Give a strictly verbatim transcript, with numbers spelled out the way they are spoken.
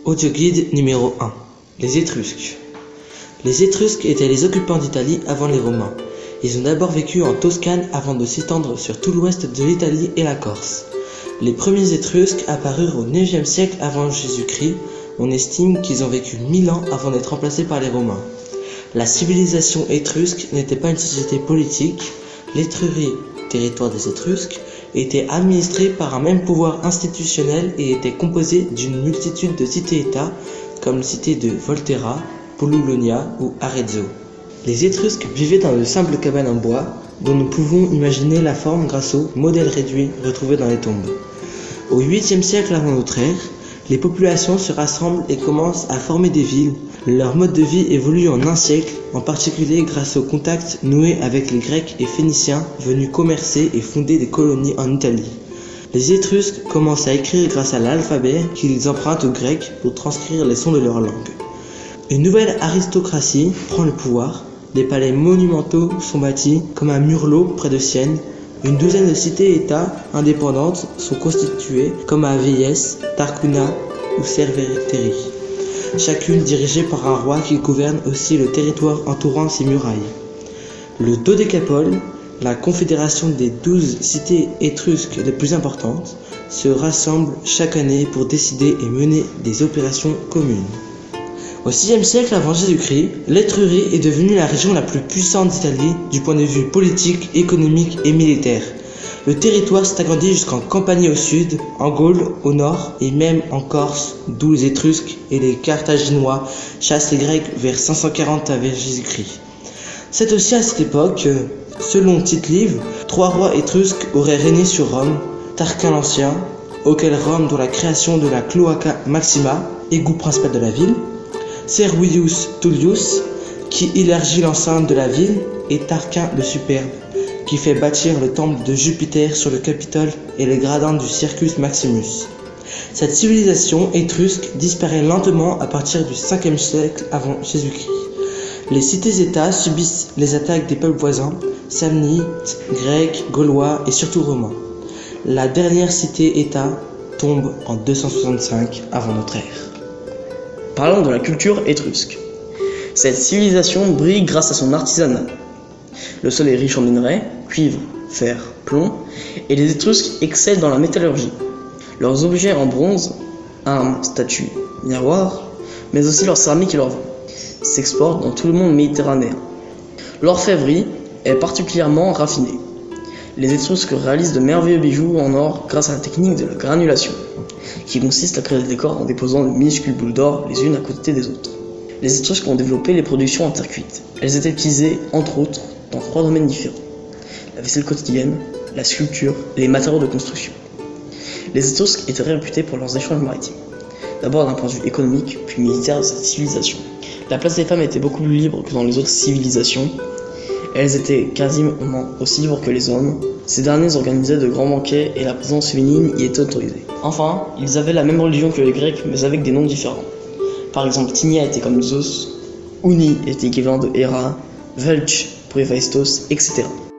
Audioguide numéro un. Les Étrusques. Les Étrusques étaient les occupants d'Italie avant les Romains. Ils ont d'abord vécu en Toscane avant de s'étendre sur tout l'ouest de l'Italie et la Corse. Les premiers Étrusques apparurent au neuvième siècle avant Jésus-Christ. On estime qu'ils ont vécu mille ans avant d'être remplacés par les Romains. La civilisation étrusque n'était pas une société politique. L'Étrurie, territoire des Étrusques, était administrée par un même pouvoir institutionnel et était composée d'une multitude de cités-États comme les cités de Volterra, Pululonia ou Arezzo. Les Étrusques vivaient dans de simples cabanes en bois dont nous pouvons imaginer la forme grâce aux modèles réduits retrouvés dans les tombes. Au huitième siècle avant notre ère, les populations se rassemblent et commencent à former des villes. Leur mode de vie évolue en un siècle, en particulier grâce aux contacts noués avec les Grecs et Phéniciens venus commercer et fonder des colonies en Italie. Les Étrusques commencent à écrire grâce à l'alphabet qu'ils empruntent aux Grecs pour transcrire les sons de leur langue. Une nouvelle aristocratie prend le pouvoir. Des palais monumentaux sont bâtis comme à Murlo près de Sienne. Une douzaine de cités-États indépendantes sont constituées comme à Véies, Tarcuna ou Cerveteri, chacune dirigée par un roi qui gouverne aussi le territoire entourant ses murailles. Le Dodécapole, la confédération des douze cités étrusques les plus importantes, se rassemble chaque année pour décider et mener des opérations communes. Au sixième siècle avant Jésus-Christ, l'Étrurie est devenue la région la plus puissante d'Italie du point de vue politique, économique et militaire. Le territoire s'est agrandi jusqu'en Campanie au sud, en Gaule au nord et même en Corse, d'où les Étrusques et les Carthaginois chassent les Grecs vers cinq cent quarante avant Jésus-Christ. C'est aussi à cette époque que, selon Tite-Live, trois rois étrusques auraient régné sur Rome: Tarquin l'Ancien, auquel Rome doit la création de la Cloaca Maxima, égout principal de la ville, Servius Tullius, qui élargit l'enceinte de la ville, et Tarquin le Superbe, qui fait bâtir le temple de Jupiter sur le Capitole et les gradins du Circus Maximus. Cette civilisation étrusque disparaît lentement à partir du cinquième siècle avant Jésus-Christ. Les cités-États subissent les attaques des peuples voisins, samnites, grecs, gaulois et surtout romains. La dernière cité-État tombe en deux cent soixante-cinq avant notre ère. Parlons de la culture étrusque. Cette civilisation brille grâce à son artisanat. Le sol est riche en minerais, cuivre, fer, plomb, et les Étrusques excellent dans la métallurgie. Leurs objets en bronze, armes, statues, miroirs, mais aussi leur céramique et leur vin, s'exportent dans tout le monde méditerranéen. L'orfèvrerie est particulièrement raffinée. Les Étrusques réalisent de merveilleux bijoux en or grâce à la technique de la granulation, qui consiste à créer des décors en déposant de minuscules boules d'or les unes à côté des autres. Les Étrusques ont développé les productions en terre cuite. Elles étaient utilisées, entre autres, dans trois domaines différents: la vaisselle quotidienne, la sculpture et les matériaux de construction. Les Étrusques étaient réputés pour leurs échanges maritimes, d'abord d'un point de vue économique, puis militaire de cette civilisation. La place des femmes était beaucoup plus libre que dans les autres civilisations. Elles étaient quasiment aussi libres que les hommes. Ces derniers organisaient de grands banquets et la présence féminine y était autorisée. Enfin, ils avaient la même religion que les Grecs, mais avec des noms différents. Par exemple, Tinia était comme Zeus, Uni était équivalent de Héra, Velch pour Héphaïstos, et cetera.